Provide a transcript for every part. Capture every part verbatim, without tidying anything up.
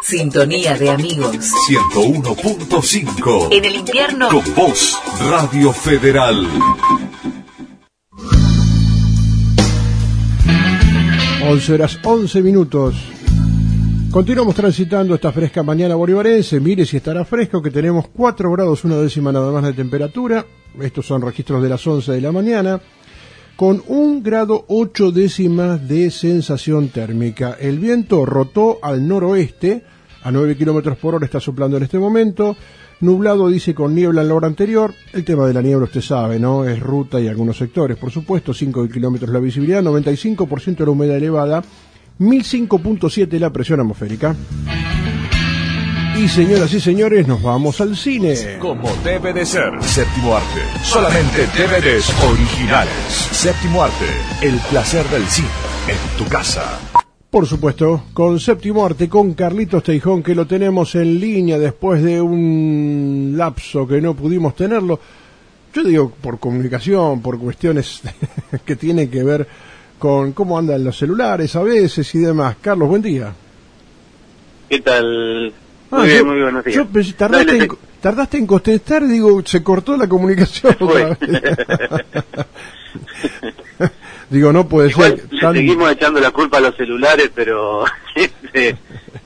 Sintonía de amigos. ciento uno punto cinco. En el invierno. Con vos, Radio Federal. once horas once minutos. Continuamos transitando esta fresca mañana bolivarense. Mire si estará fresco, que tenemos cuatro grados una décima nada más de temperatura. Estos son registros de las once de la mañana. Con un grado ocho décimas de sensación térmica. El viento rotó al noroeste, a nueve kilómetros por hora está soplando en este momento. Nublado, dice, con niebla en la hora anterior. El tema de la niebla usted sabe, ¿no? Es ruta y algunos sectores, por supuesto. cinco kilómetros la visibilidad, noventa y cinco por ciento la humedad elevada, mil cinco punto siete la presión atmosférica. Y señoras y señores, nos vamos al cine. Como debe de ser. Séptimo Arte. Solamente D V Ds originales. Séptimo Arte. El placer del cine en tu casa. Por supuesto, con Séptimo Arte, con Carlitos Teijón, que lo tenemos en línea después de un lapso que no pudimos tenerlo. Yo digo por comunicación, por cuestiones que tienen que ver con cómo andan los celulares a veces y demás. Carlos, buen día. ¿Qué tal? Ah, muy bien, yo, muy buenos días. Yo pensé, tardaste, Dale, en, tardaste en contestar, digo, se cortó la comunicación. Otra vez. Digo, no puede Igual, ser. le Tan... seguimos echando la culpa a los celulares, pero... este...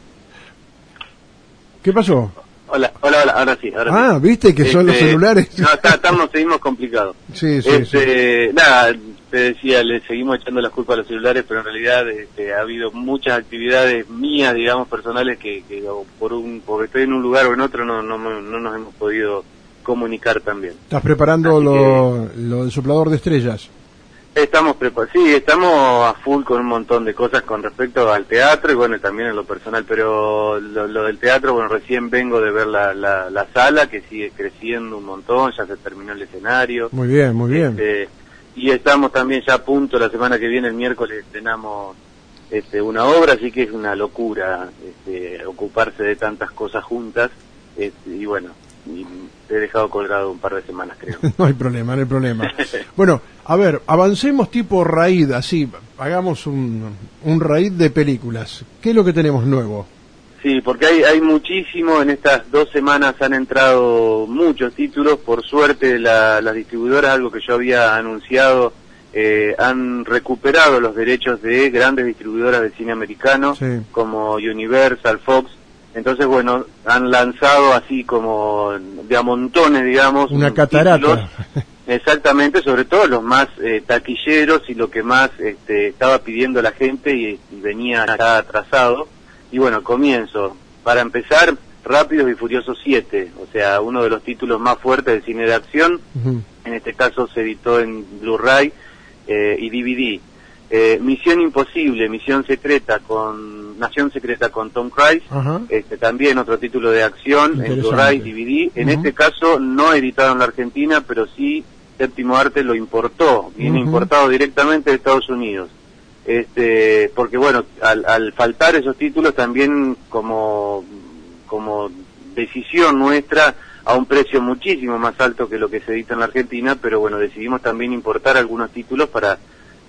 ¿Qué pasó? Hola, hola, hola, ahora sí. Ahora Ah, sí. viste que este... son los celulares. No, está, estamos, seguimos complicados. Sí, sí, este, sí. Nada, te decía, le seguimos echando la culpa a los celulares, pero en realidad este, ha habido muchas actividades mías, digamos, personales, que, que por un porque estoy en un lugar o en otro no, no, no nos hemos podido comunicar también. ¿Estás preparando lo, que... lo del soplador de estrellas? Estamos preparados, sí, estamos a full con un montón de cosas con respecto al teatro y bueno, también en lo personal, pero lo, lo del teatro, bueno, recién vengo de ver la, la, la sala que sigue creciendo un montón, ya se terminó el escenario. Muy bien, muy bien. Este, y estamos también ya a punto, la semana que viene, el miércoles, estrenamos este, una obra, así que es una locura este, ocuparse de tantas cosas juntas, este, y bueno, y te he dejado colgado un par de semanas, creo. No hay problema, no hay problema. Bueno, a ver, avancemos tipo raíz, así, hagamos un, un raíz de películas. ¿Qué es lo que tenemos nuevo? Sí, porque hay, hay muchísimo, en estas dos semanas han entrado muchos títulos, por suerte la, las distribuidoras, algo que yo había anunciado, eh, han recuperado los derechos de grandes distribuidoras de cine americano, sí, como Universal, Fox. Entonces, bueno, han lanzado así como de a montones, digamos. Una catarata. Títulos, exactamente, sobre todo los más eh, taquilleros y lo que más este, estaba pidiendo la gente y, y venía acá atrasado. Y bueno, comienzo. Para empezar, Rápidos y Furiosos siete, o sea, uno de los títulos más fuertes del cine de acción. Uh-huh. En este caso se editó en Blu-ray eh, y D V D. Eh, Misión Imposible, Misión Secreta con Nación Secreta con Tom Cruise, uh-huh, este también otro título de acción en Blu-ray, D V D. En uh-huh. este caso no editado en la Argentina, pero sí Séptimo Arte lo importó, viene uh-huh. importado directamente de Estados Unidos. Este, porque bueno, al, al faltar esos títulos también como como decisión nuestra a un precio muchísimo más alto que lo que se edita en la Argentina, pero bueno, decidimos también importar algunos títulos para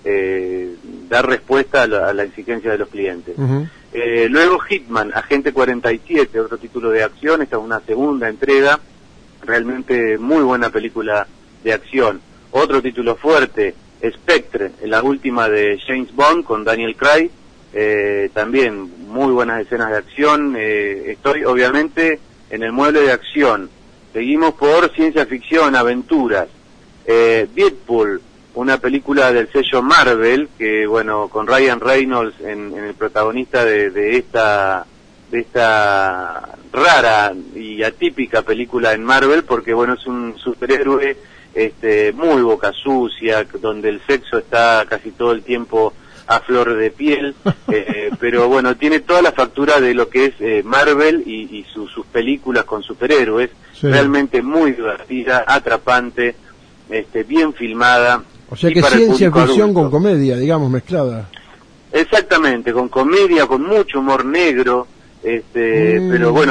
Eh, dar respuesta a la, a la exigencia de los clientes. Uh-huh. Eh, luego Hitman, Agente cuarenta y siete, otro título de acción, esta es una segunda entrega, realmente muy buena película de acción. Otro título fuerte, Spectre, la última de James Bond con Daniel Craig, eh, también muy buenas escenas de acción. Eh, estoy obviamente en el mueble de acción. Seguimos por ciencia ficción, aventuras. Eh, Deadpool, una película del sello Marvel, que bueno, con Ryan Reynolds en, en el protagonista de, de esta de esta rara y atípica película en Marvel, porque bueno, es un superhéroe este muy boca sucia, donde el sexo está casi todo el tiempo a flor de piel, eh, pero bueno, tiene toda la factura de lo que es eh, Marvel y, y su, sus películas con superhéroes, sí, realmente muy divertida, atrapante, este bien filmada. O sea que ciencia ficción con comedia, digamos, mezclada. Exactamente, con comedia, con mucho humor negro, este, mm. pero bueno,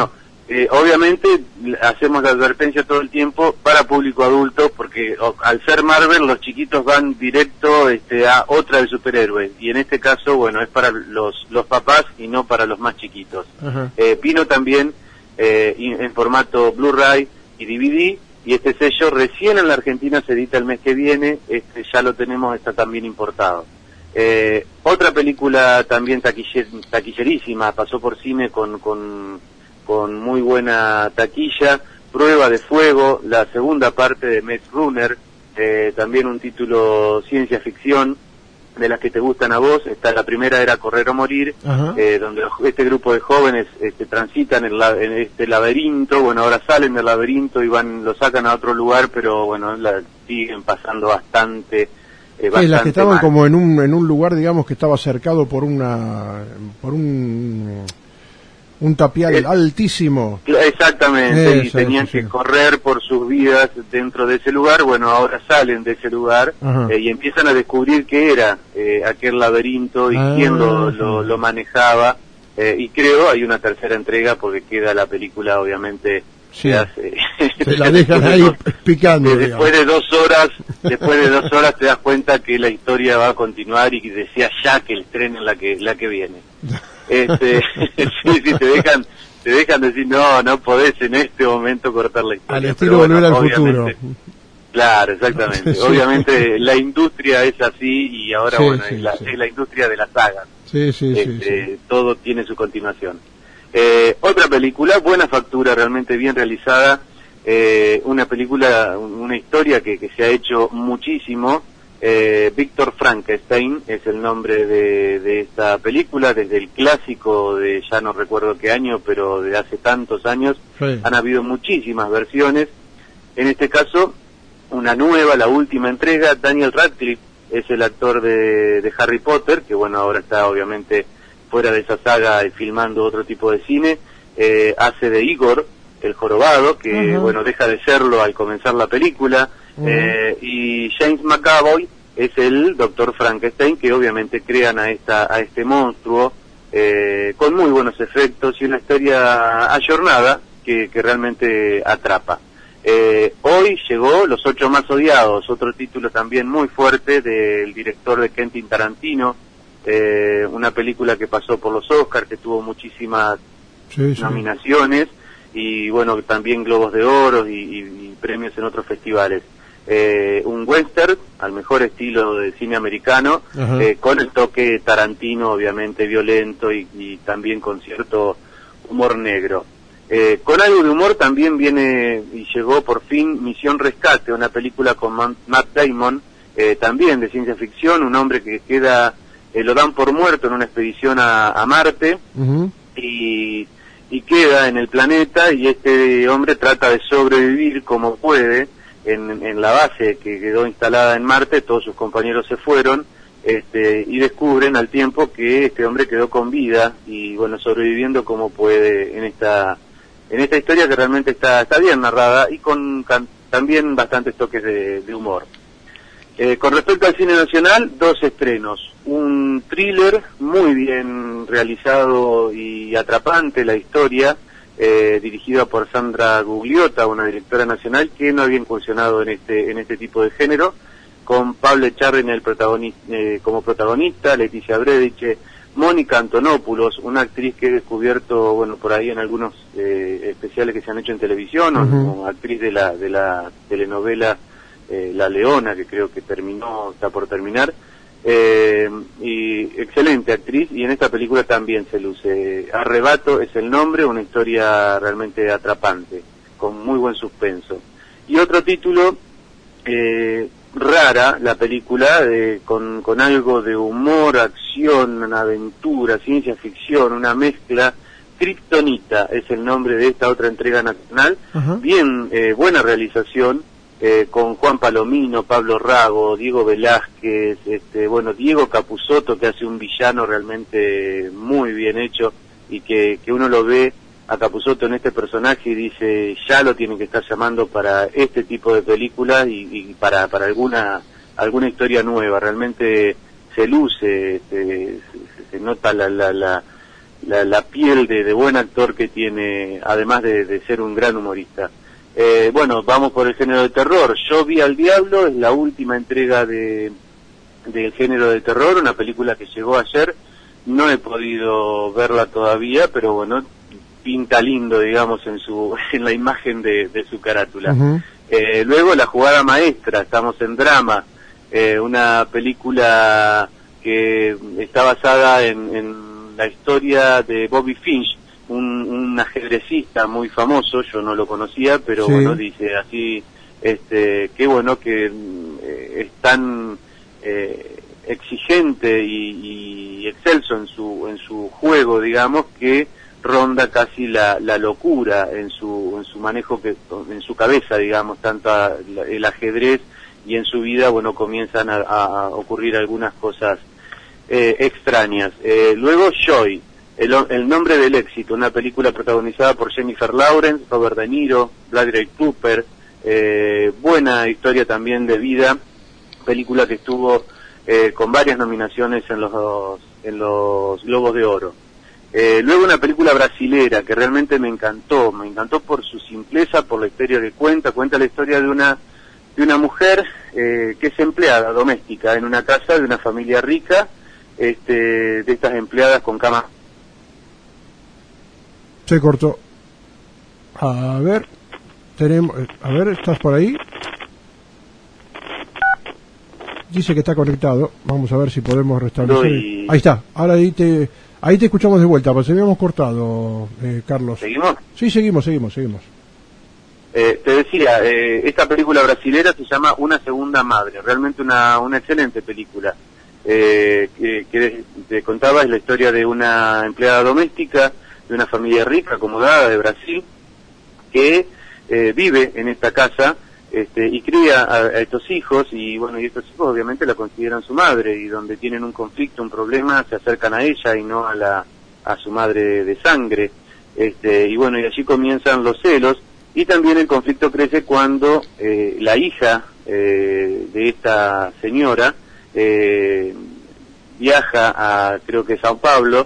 Eh, obviamente hacemos la advertencia todo el tiempo para público adulto, porque o, al ser Marvel los chiquitos van directo este, a otra de superhéroes, y en este caso, bueno, es para los los papás y no para los más chiquitos. Eh, vino también eh, en formato Blu-ray y D V D, y este sello recién en la Argentina se edita el mes que viene, este ya lo tenemos, está también importado. Eh, otra película también taquiller, taquillerísima, pasó por cine con... con con muy buena taquilla, Prueba de Fuego, la segunda parte de Maze Runner, eh, también un título ciencia ficción, de las que te gustan a vos. Está, la primera era Correr o Morir, eh, donde este grupo de jóvenes este, transitan en, la, en este laberinto, bueno, ahora salen del laberinto y van, lo sacan a otro lugar, pero bueno, la siguen pasando bastante... Eh, sí, las que estaban mal. como en un, en un lugar, digamos, que estaba cercado por una... por un... un tapial eh, altísimo. Exactamente, eh, y tenían sí, que sí. correr por sus vidas dentro de ese lugar. Bueno, ahora salen de ese lugar eh, y empiezan a descubrir qué era eh, aquel laberinto y ah, quién lo, lo, lo manejaba. Eh, y creo hay una tercera entrega, porque queda la película, obviamente, sí. se hace... Se la dejan ahí dos, picando. Después de dos horas, después de dos horas te das cuenta que la historia va a continuar y que decía ya que el tren en la que, la que viene. Este, sí, sí, te dejan, te dejan decir, no, no podés en este momento cortar la historia. Al estilo Volver al Futuro. Claro, exactamente. Sí. Obviamente la industria es así, y ahora, sí, bueno, sí, es, la, sí. es la industria de la saga. Sí, sí, este, sí, sí. Todo tiene su continuación. Eh, otra película, buena factura, realmente bien realizada. Eh, una película, una historia que, que se ha hecho muchísimo. Eh, Víctor Frankenstein es el nombre de, de esta película, desde el clásico de ya no recuerdo qué año, pero de hace tantos años. Sí. Han habido muchísimas versiones. En este caso, una nueva, la última entrega. Daniel Radcliffe es el actor de, de Harry Potter, que bueno, ahora está obviamente fuera de esa saga y filmando otro tipo de cine. Eh, hace de Igor, el jorobado, que uh-huh. bueno, deja de serlo al comenzar la película. Uh-huh. Eh, y James McAvoy es el doctor Frankenstein, que obviamente crean a esta a este monstruo eh, con muy buenos efectos y una historia ayornada que, que realmente atrapa. Eh, hoy llegó Los Ocho Más Odiados, otro título también muy fuerte del director de Quentin Tarantino, eh, una película que pasó por los Oscars, que tuvo muchísimas sí, sí. nominaciones y bueno, también Globos de Oro y, y, y premios en otros festivales. Eh, un western al mejor estilo de cine americano, eh, con el toque Tarantino, obviamente violento y, y también con cierto humor negro. Eh, con algo de humor también viene y llegó por fin Misión Rescate, una película con Matt Damon, eh, también de ciencia ficción, un hombre que queda, eh, lo dan por muerto en una expedición a, a Marte, uh-huh. y, y queda en el planeta, y este hombre trata de sobrevivir como puede en, en la base que quedó instalada en Marte. Todos sus compañeros se fueron, este, y descubren al tiempo que este hombre quedó con vida y bueno, sobreviviendo como puede en esta en esta historia que realmente está está bien narrada y con can, también bastantes toques de, de humor. Eh, con respecto al cine nacional, dos estrenos, un thriller muy bien realizado y atrapante, la historia, eh, dirigida por Sandra Gugliotta, una directora nacional que no había incursionado en este en este tipo de género, con Pablo Echarri en el protagonista, eh, como protagonista, Leticia Brediche, Mónica Antonopoulos, una actriz que he descubierto, bueno, por ahí en algunos eh, especiales que se han hecho en televisión, uh-huh. o como actriz de la de la telenovela eh, La Leona, que creo que terminó, está por terminar, eh, y excelente actriz, y en esta película también se luce. Arrebato es el nombre, una historia realmente atrapante, con muy buen suspenso. Y otro título, eh, rara la película, eh, con, con algo de humor, acción, aventura, ciencia ficción, una mezcla. Kryptonita es el nombre de esta otra entrega nacional. Uh-huh. Bien, eh, buena realización, eh, con Juan Palomino, Pablo Rago, Diego Velázquez, este, bueno, Diego Capusotto, que hace un villano realmente muy bien hecho, y que, que uno lo ve a Capusotto en este personaje y dice, ya lo tienen que estar llamando para este tipo de películas y, y para para alguna alguna historia nueva. Realmente se luce, se, se, se nota la, la, la la, la piel de, de buen actor que tiene, además de, de ser un gran humorista. Eh, bueno, vamos por el género de terror. Yo vi al Diablo, es la última entrega de del género de terror, una película que llegó ayer. No he podido verla todavía, pero bueno, pinta lindo, digamos, en su en la imagen de, de su carátula. Uh-huh. Eh, luego La jugada maestra, estamos en drama, eh, una película que está basada en, en la historia de Bobby Finch, un, un ajedrecista muy famoso. Yo no lo conocía, pero sí. Bueno, dice así, este, qué bueno que eh, es tan eh, exigente y, y excelso en su en su juego, digamos, que ronda casi la, la locura en su en su manejo, que en su cabeza, digamos, tanto a, la, el ajedrez, y en su vida, bueno, comienzan a, a ocurrir algunas cosas eh, extrañas. Eh, luego Joy, el, el nombre del éxito, una película protagonizada por Jennifer Lawrence, Robert De Niro, Bradley Cooper, eh, buena historia también de vida, película que estuvo eh, con varias nominaciones en los en los Globos de Oro. Eh, luego una película brasilera que realmente me encantó, me encantó por su simpleza, por la historia que cuenta, cuenta la historia de una de una mujer eh, que es empleada doméstica en una casa de una familia rica, este, de estas empleadas con cama. Se cortó. A ver, tenemos, a ver, ¿estás por ahí? Dice que está conectado, vamos a ver si podemos restablecer. Doy... Ahí está, ahora ahí te... Ahí te escuchamos de vuelta, pues habíamos cortado, eh, Carlos. ¿Seguimos? Sí, seguimos, seguimos, seguimos. Eh, te decía, eh, esta película brasilera se llama Una segunda madre, realmente una una excelente película. Eh, que, que te contaba, es la historia de una empleada doméstica, de una familia rica, acomodada de Brasil, que eh, vive en esta casa, Este, y cría a, a estos hijos, y bueno, y estos hijos obviamente la consideran su madre, y donde tienen un conflicto, un problema, se acercan a ella y no a la a su madre de sangre, este, y bueno, y allí comienzan los celos, y también el conflicto crece cuando eh, la hija eh, de esta señora eh, viaja a, creo que Sao Paulo,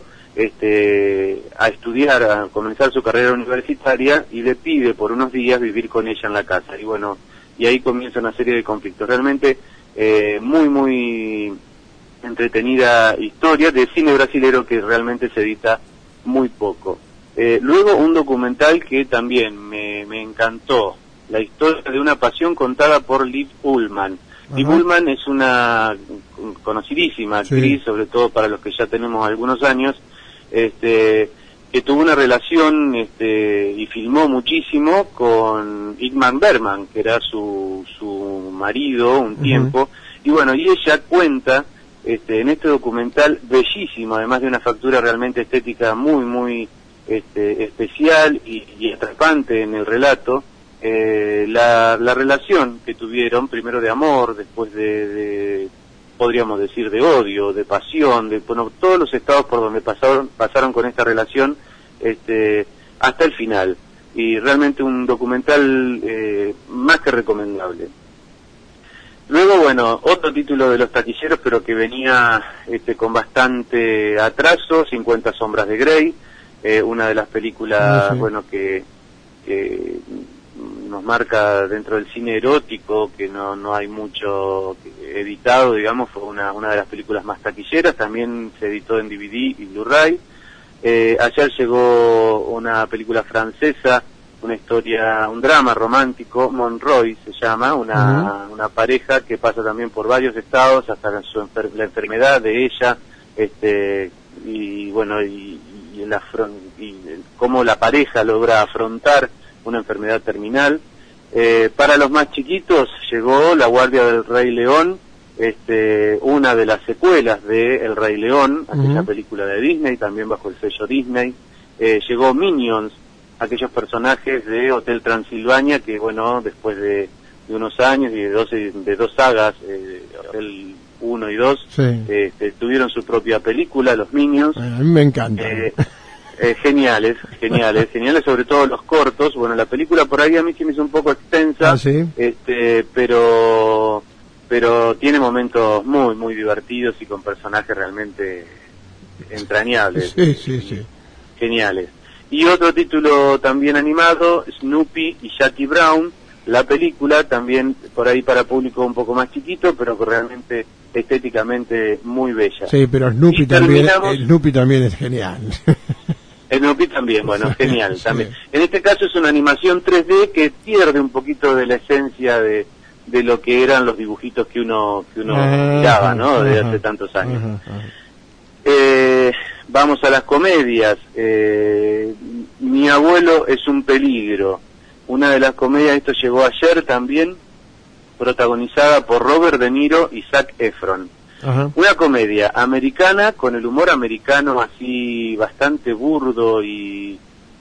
este, a estudiar, a comenzar su carrera universitaria, y le pide por unos días vivir con ella en la casa, y bueno, y ahí comienza una serie de conflictos. Realmente eh, muy, muy entretenida historia de cine brasilero que realmente se edita muy poco. Eh, luego un documental que también me, me encantó, la historia de una pasión contada por Liv Ullmann. Uh-huh. Liv Ullmann es una conocidísima actriz, sí, sobre todo para los que ya tenemos algunos años, este que tuvo una relación este y filmó muchísimo con Ingmar Bergman, que era su su marido un uh-huh. tiempo, y bueno, y ella cuenta este en este documental bellísimo, además de una factura realmente estética muy muy este especial y, y atrapante en el relato, eh, la la relación que tuvieron, primero de amor, después de, de podríamos decir de odio, de pasión, de bueno, todos los estados por donde pasaron pasaron con esta relación, este hasta el final, y realmente un documental eh, más que recomendable. Luego, bueno, otro título de los taquilleros, pero que venía este con bastante atraso, cincuenta sombras de Grey, eh, una de las películas, sí, sí. bueno, que, que nos marca dentro del cine erótico, que no no hay mucho editado, digamos, fue una una de las películas más taquilleras, también se editó en D V D y Blu-ray. Eh, ayer llegó una película francesa, una historia, un drama romántico, Monroy se llama, una uh-huh. una pareja que pasa también por varios estados hasta su enfer la enfermedad de ella, este y bueno, y, y, la, y cómo la pareja logra afrontar una enfermedad terminal. Eh, para los más chiquitos llegó La Guardia del Rey León, este, una de las secuelas de El Rey León, uh-huh. aquella película de Disney, también bajo el sello Disney. Eh, llegó Minions, aquellos personajes de Hotel Transilvania que, bueno, después de, de unos años y de dos, de dos sagas, eh, Hotel uno y dos, sí. este, tuvieron su propia película, los Minions. A mí me encanta. Eh, Eh, geniales, geniales, geniales, sobre todo los cortos. Bueno, la película por ahí a mí sí me hizo un poco extensa, ¿ah, sí? este, pero pero tiene momentos muy, muy divertidos y con personajes realmente entrañables. Sí, sí, sí. geniales. Y otro título también animado, Snoopy y Jackie Brown, la película también por ahí para público un poco más chiquito, pero realmente estéticamente muy bella. Sí, pero Snoopy también, Snoopy también es genial. Snoopy también, bueno, genial sí. también. En este caso es una animación tres D que pierde un poquito de la esencia de, de lo que eran los dibujitos que uno que uno ajá, miraba, ¿no? Desde ajá, hace tantos años. Ajá, ajá. Eh, vamos a las comedias. Eh, Mi abuelo es un peligro. Una de las comedias, esto llegó ayer también, protagonizada por Robert De Niro y Zac Efron. Ajá. Una comedia americana con el humor americano así bastante burdo y,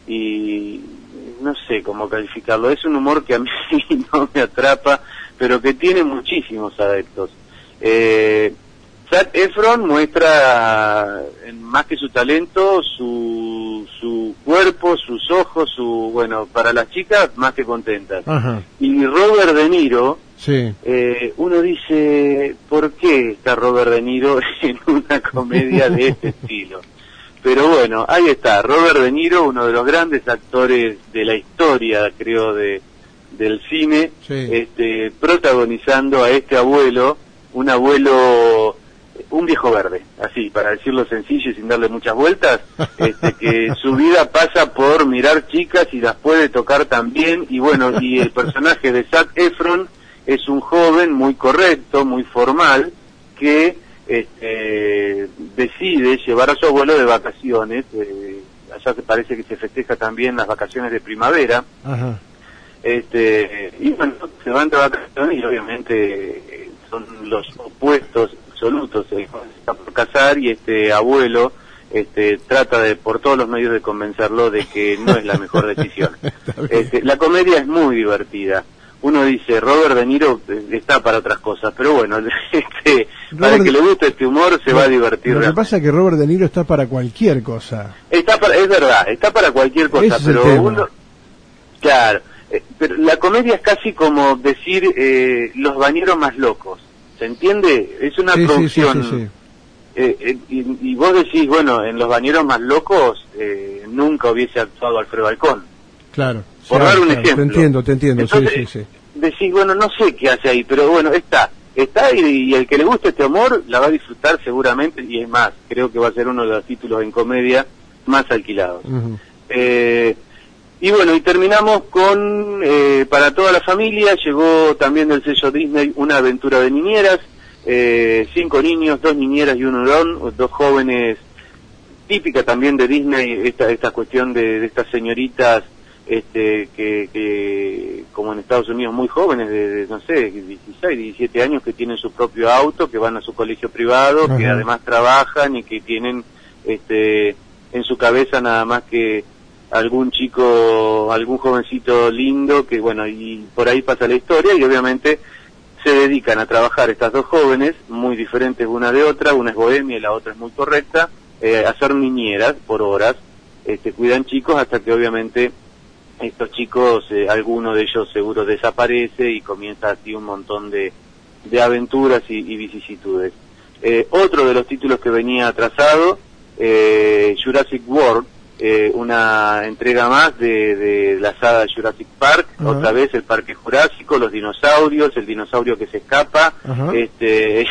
y no sé cómo calificarlo. Es un humor que a mí no me atrapa, pero que tiene muchísimos adeptos. Eh, Zac Efron muestra, en más que su talento, su su cuerpo, sus ojos, su bueno, para las chicas más que contentas. Ajá. Y Robert De Niro, sí. eh, uno dice, ¿por qué está Robert De Niro en una comedia de este estilo? Pero bueno, ahí está, Robert De Niro, uno de los grandes actores de la historia, creo, de del cine, sí. este, protagonizando a este abuelo, un abuelo, un viejo verde, así, para decirlo sencillo y sin darle muchas vueltas, este, que su vida pasa por mirar chicas y las puede tocar también, y bueno, y el personaje de Zac Efron es un joven muy correcto, muy formal, que este, decide llevar a su abuelo de vacaciones, eh, allá que parece que se festeja también las vacaciones de primavera. Ajá. Este, y bueno, se van de vacaciones y obviamente eh, son los opuestos absolutos, el joven se está por casar y este abuelo este trata de por todos los medios de convencerlo de que no es la mejor decisión. Este, la comedia es muy divertida. Uno dice, Robert De Niro está para otras cosas, pero bueno, este, para el que le guste este humor se no, va a divertir. Lo que pasa es que Robert De Niro está para cualquier cosa. Está para, es verdad, está para cualquier cosa, ese pero uno, claro, eh, pero la comedia es casi como decir eh, los bañeros más locos, ¿se entiende? Es una sí, producción, sí, sí, sí, sí. Eh, eh, y, y vos decís, bueno, en los bañeros más locos eh, nunca hubiese actuado Alfredo Alcón. Claro. Por claro, dar un claro, ejemplo. Te entiendo, te entiendo, Entonces, sí, sí, sí. Decís, bueno, no sé qué hace ahí, pero bueno, está, está y, y el que le guste este humor la va a disfrutar seguramente, y es más, creo que va a ser uno de los títulos en comedia más alquilados. Uh-huh. Eh, y bueno, y terminamos con, eh, para toda la familia, llegó también del sello Disney Una aventura de niñeras, eh, cinco niños, dos niñeras y un hurón, dos jóvenes, típica también de Disney, esta, esta cuestión de, de estas señoritas, este que, que como en Estados Unidos muy jóvenes de, de no sé dieciséis, diecisiete años, que tienen su propio auto, que van a su colegio privado, uh-huh. que además trabajan y que tienen este en su cabeza nada más que algún chico, algún jovencito lindo, que bueno, y por ahí pasa la historia, y obviamente se dedican a trabajar estas dos jóvenes muy diferentes una de otra, una es bohemia y la otra es muy correcta, eh, a ser niñeras por horas, este cuidan chicos hasta que obviamente estos chicos, eh, alguno de ellos seguro desaparece y comienza así un montón de, de aventuras y, y vicisitudes. Eh, otro de los títulos que venía atrasado, eh, Jurassic World, eh, una entrega más de, de la saga Jurassic Park, uh-huh. otra vez el Parque Jurásico, los dinosaurios, el dinosaurio que se escapa, uh-huh. este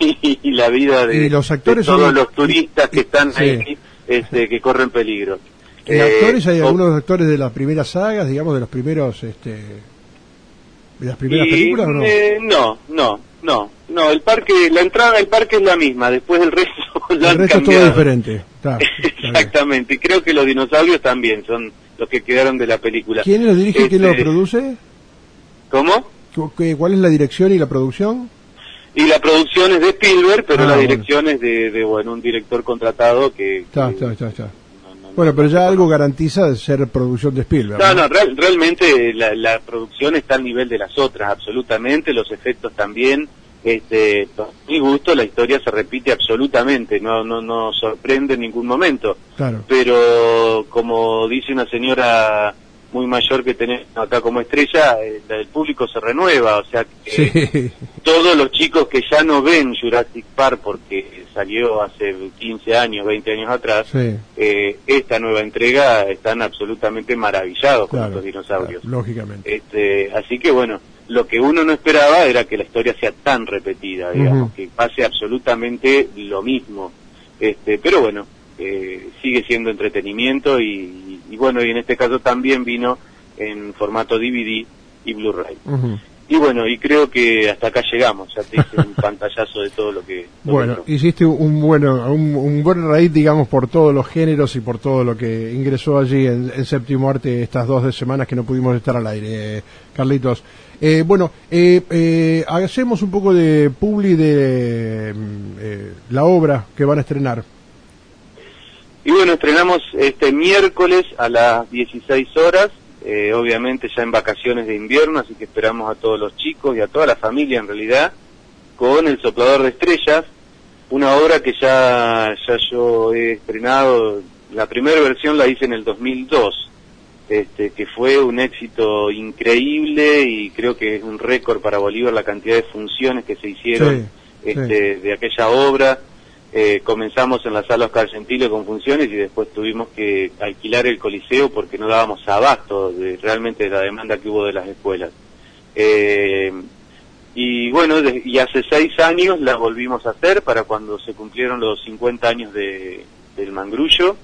y la vida de, los actores de todos son... los turistas que están sí. ahí, este, que corren peligro. ¿En eh, actores hay algunos actores de las primeras sagas, digamos, de los primeros, este, de las primeras y, películas, o no? Eh, no, no, no, no, el parque, la entrada al parque es la misma, después el resto lo el han resto cambiado. es todo diferente. Está, está exactamente, y creo que los dinosaurios también son los que quedaron de la película. ¿Quién lo dirige y este, quién lo produce? ¿Cómo? ¿Cuál es la dirección y la producción? Y la producción es de Spielberg, pero ah, la bueno. dirección es de, de, bueno, un director contratado que... Está, que, está, está, está. Bueno, pero ya algo garantiza ser producción de Spielberg. No, no, no, real, realmente la, la producción está al nivel de las otras, absolutamente, los efectos también, este, a mi gusto la historia se repite absolutamente, no no no sorprende en ningún momento. Claro. Pero como dice una señora muy mayor que tenemos acá como estrella, el, el público se renueva, o sea que sí. todos los chicos que ya no ven Jurassic Park porque salió hace quince años, veinte años atrás, sí. eh, esta nueva entrega están absolutamente maravillados con Claro, estos dinosaurios. claro, lógicamente. Este, así que bueno, lo que uno no esperaba era que la historia sea tan repetida, digamos, Uh-huh. que pase absolutamente lo mismo. Este, pero bueno, eh, sigue siendo entretenimiento y, y bueno, y en este caso también vino en formato D V D y Blu-ray. Uh-huh. Y bueno, y creo que hasta acá llegamos, ya te hice un pantallazo de todo lo que... Lo Bueno, que hiciste un bueno un, un buen raíz, digamos, por todos los géneros y por todo lo que ingresó allí en, en Séptimo Arte estas dos de semanas que no pudimos estar al aire, eh, Carlitos. Eh, bueno, eh, eh, hacemos un poco de publi de eh, la obra que van a estrenar. Y bueno, estrenamos este miércoles a las dieciséis horas, eh, obviamente ya en vacaciones de invierno, así que esperamos a todos los chicos y a toda la familia en realidad, con El Soplador de Estrellas, una obra que ya, ya yo he estrenado, la primera versión la hice en el dos mil dos, este, que fue un éxito increíble y creo que es un récord para Bolívar la cantidad de funciones que se hicieron Sí, este, sí. de aquella obra. Eh, comenzamos en la sala Oscar Gentile con funciones y después tuvimos que alquilar el Coliseo porque no dábamos abasto de realmente la demanda que hubo de las escuelas. Eh, y bueno, de, y hace seis años la volvimos a hacer para cuando se cumplieron los cincuenta años de, del Mangrullo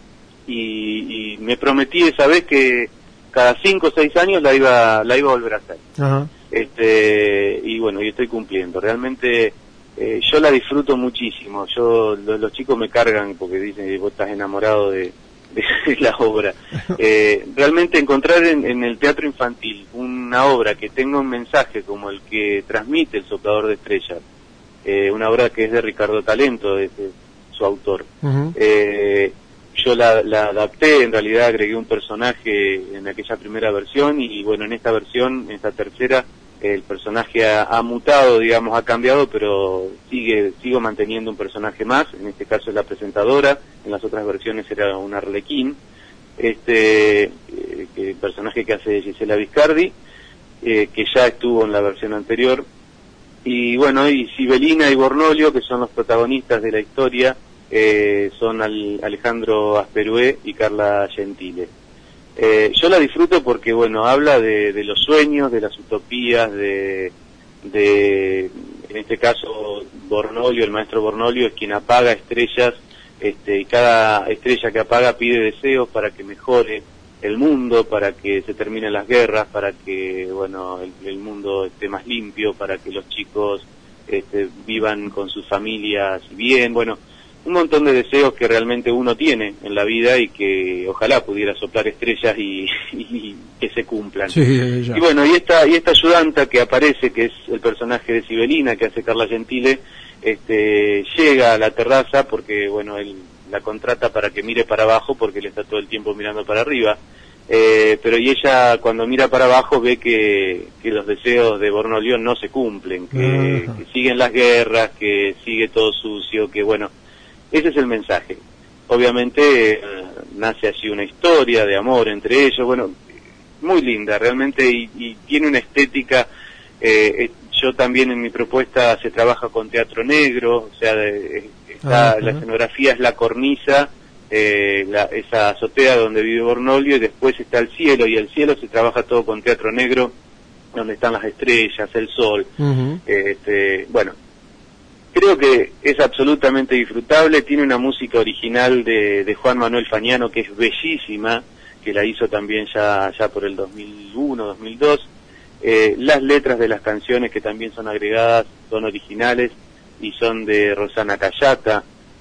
y, y me prometí esa vez que cada cinco o seis años la iba, la iba a volver a hacer. Ajá. Este, y bueno, y estoy cumpliendo. Realmente eh, yo la disfruto muchísimo. Yo lo, los chicos me cargan porque dicen que vos estás enamorado de, de la obra. Eh, realmente encontrar en, en el teatro infantil una obra que tenga un mensaje como el que transmite El Soplador de Estrellas, eh, una obra que es de Ricardo Talento, es, es su autor. Uh-huh. Eh, yo la, la adapté, en realidad agregué un personaje en aquella primera versión y bueno, en esta versión, en esta tercera, el personaje ha, ha mutado, digamos, ha cambiado, pero sigue sigo manteniendo un personaje más, en este caso es la presentadora, en las otras versiones era un arlequín, este eh, que, el personaje que hace Gisela Viscardi, eh, que ya estuvo en la versión anterior, y bueno, y Sibelina y Bornolio, que son los protagonistas de la historia, eh, son al, Alejandro Asperué y Carla Gentile. Eh, yo la disfruto porque, bueno, habla de, de los sueños, de las utopías, de, de, en este caso, Bornolio, el maestro Bornolio, es quien apaga estrellas, este, y cada estrella que apaga pide deseos para que mejore el mundo, para que se terminen las guerras, para que, bueno, el, el mundo esté más limpio, para que los chicos este, vivan con sus familias bien, bueno, un montón de deseos que realmente uno tiene en la vida y que ojalá pudiera soplar estrellas y, y que se cumplan. Sí, ya. Y bueno, y esta y esta ayudanta que aparece, que es el personaje de Sibelina, que hace Carla Gentile, este, llega a la terraza porque, bueno, él la contrata para que mire para abajo porque él está todo el tiempo mirando para arriba. Eh, pero y ella cuando mira para abajo ve que, que los deseos de Bornolio no se cumplen, que, Ajá. que siguen las guerras, que sigue todo sucio, que bueno, ese es el mensaje. Obviamente eh, nace así una historia de amor entre ellos, bueno, muy linda realmente y, y tiene una estética, eh, eh, yo también en mi propuesta se trabaja con teatro negro, o sea, de, está, Ajá. la escenografía es la cornisa, eh, la, esa azotea donde vive Bornolio y después está el cielo y el cielo se trabaja todo con teatro negro, donde están las estrellas, el sol, Uh-huh. este, bueno. Creo que es absolutamente disfrutable, tiene una música original de, de Juan Manuel Fagnano que es bellísima, que la hizo también ya, ya por el dos mil uno, dos mil dos. Eh, las letras de las canciones que también son agregadas son originales y son de Rosana Cayata,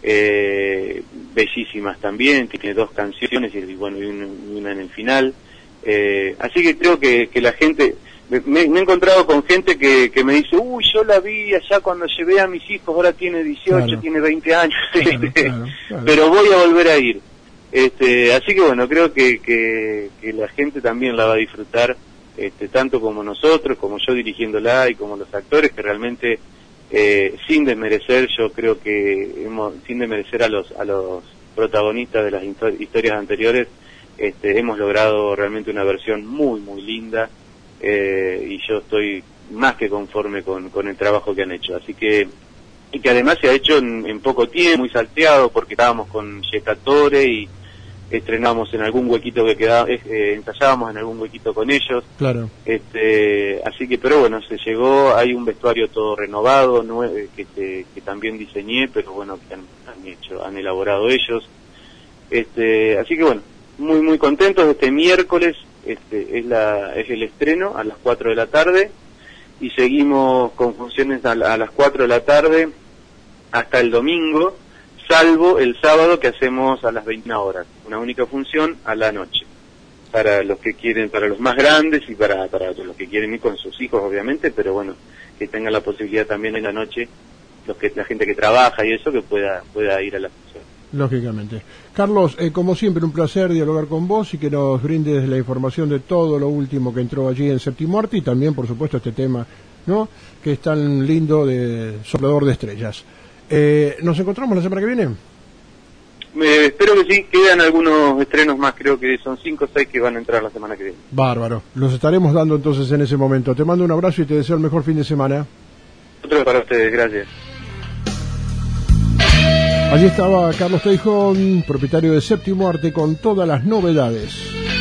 eh, bellísimas también, tiene dos canciones y bueno, y una, y una en el final. Eh, así que creo que, que la gente... Me, me he encontrado con gente que, que me dice, uy, yo la vi allá cuando llevé a mis hijos, ahora tiene dieciocho, Claro. tiene veinte años, Claro, claro, claro. pero voy a volver a ir. Este, así que bueno, creo que, que, que la gente también la va a disfrutar, este, tanto como nosotros, como yo dirigiéndola y como los actores, que realmente, eh, sin desmerecer, yo creo que hemos, sin desmerecer a los, a los protagonistas de las historias anteriores, este, hemos logrado realmente una versión muy, muy linda. Eh, y yo estoy más que conforme con, con el trabajo que han hecho, así que y que además se ha hecho en, en poco tiempo, muy salteado, porque estábamos con Yecatore y estrenamos en algún huequito que quedaba, eh, ensayábamos en algún huequito con ellos. Claro. Este, así que, pero bueno, se llegó, hay un vestuario todo renovado, nue- que, que, que también diseñé, pero bueno, que han, han hecho, han elaborado ellos. Este, así que bueno, muy muy contentos. Este miércoles este, es la es el estreno a las cuatro de la tarde y seguimos con funciones a, la, a las cuatro de la tarde hasta el domingo, salvo el sábado que hacemos a las veintiuna horas, una única función a la noche, para los que quieren, para los más grandes y para, para los que quieren ir con sus hijos, obviamente, pero bueno, que tengan la posibilidad también en la noche, los que la gente que trabaja y eso, que pueda pueda ir a la función. Lógicamente. Carlos, eh, como siempre, un placer dialogar con vos y que nos brindes la información de todo lo último que entró allí en Séptimo Arte y también, por supuesto, este tema, ¿no?, que es tan lindo de Soplador de Estrellas. Eh, ¿Nos encontramos la semana que viene? Me, espero que sí, quedan algunos estrenos más, creo que son cinco o seis que van a entrar la semana que viene. Bárbaro. Los estaremos dando entonces en ese momento. Te mando un abrazo y te deseo el mejor fin de semana. Otro para ustedes, gracias. Allí estaba Carlos Teijón, propietario de Séptimo Arte, con todas las novedades.